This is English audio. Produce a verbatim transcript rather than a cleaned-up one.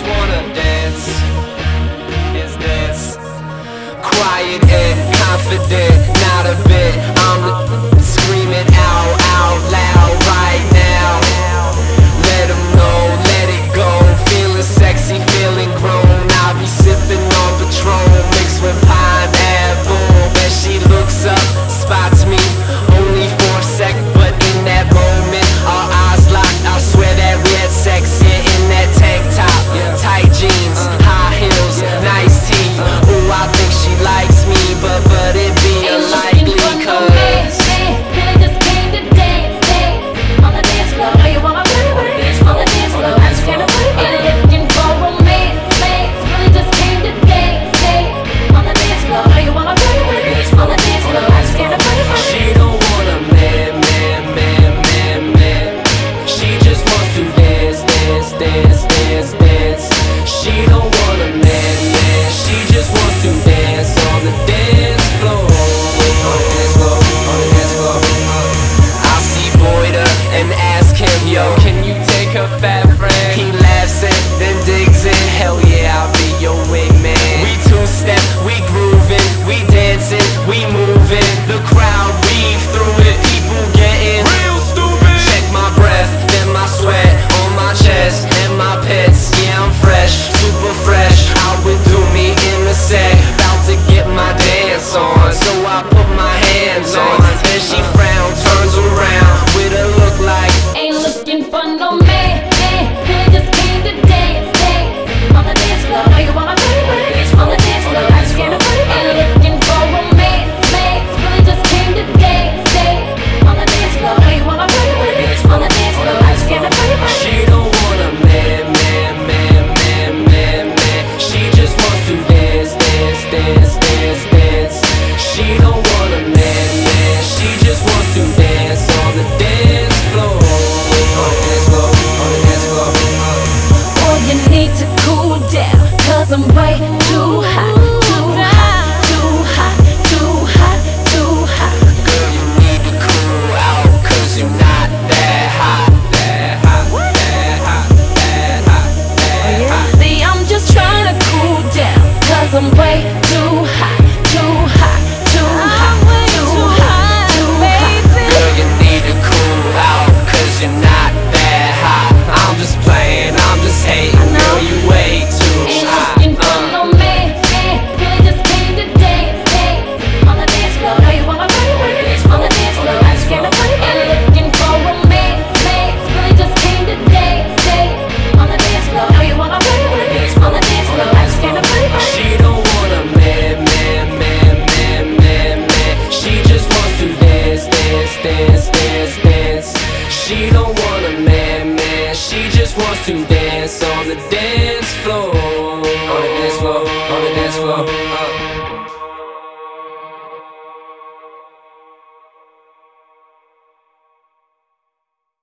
just wanna dance. Is this quiet and confident? Not a bit. I'm the screaming out, out loud right now. Let 'em know, let it go. Feeling sexy, feeling grown. I'll be sipping on Patron mixed with pineapple. As she looks up, spots me, only for a sec, but in that moment, our eyes locked. I swear that we had sex, yeah, in that tank top, tight jeans, high heels, nice teeth. Ooh, I think she likes me, but but it be unlikely, cause really just came to dance, dance on the dance floor. Oh, you want my booty, booty on the dance floor? I'm just gonna put it in, looking for romance, romance. Really just came to dance, dance on the dance floor. Oh, you want my booty, booty on the dance floor? I'm just gonna put it in. She don't want a man, man, man, man, man. She just wants to dance, dance, dance, dance, dance. She don't want a man, man. She just wants to dance on the dance floor. On the dance floor, on the dance floor. I'll see Boyda and ask him, yo, can you take a fat friend? He laughs and then digs in. Hell yeah, I'll be your wingman. We two-step, we grooving, we dancing, we moving. The crowd weave through it, people getting real stupid. Check my breath, then my sweat on my chest and my pits. Yeah, I'm fresh, super fresh. Out with do me in the set, about to get my dance on. So I put my hands on. Then she frowns, turns around with a look like Ain't looking for no man, man. Really just came to dance, dance on the dance floor. Oh, you want my booty, booty on the dance floor? I'm just gonna put it in, looking for romance, romance. Really just came to dance, dance on the dance floor. Oh, you want my booty, booty on the dance floor? I'm just gonna put it in. she don't want a man, man, man, man, man, man. She just wants to dance, dance, dance, dance, dance. She don't want a man, man. She just wants to dance on the dance floor. On the dance floor, on the dance floor. Boy, you need to cool down, cause I'm way too hot, too hot, too hot, too hot, too hot. Girl, you need to cool out, cause you're not that hot, that hot, that hot, that hot, that hot. See, I'm just trying to cool down, cause I'm way too hot, too hot, too hot, too hot, too hot. Girl, you need to cool out, cause you're not that hot. I'm just playing, I'm just hating. Girl, you way too Ain't hot. looking for uh. no man, man. Really just came to dance, dance on the dance floor. Oh, you want my booty, booty on the dance floor? I'm just gonna put it in, looking for romance, romance. Really just came to dance, dance on the dance floor. Oh, you want my booty, booty on the dance floor? I'm just gonna put it in. She don't want a man, man, man, man, man, man. She just wants to dance, dance, dance, dance, dance. She don't want a man, man. She just wants to dance on the dance floor.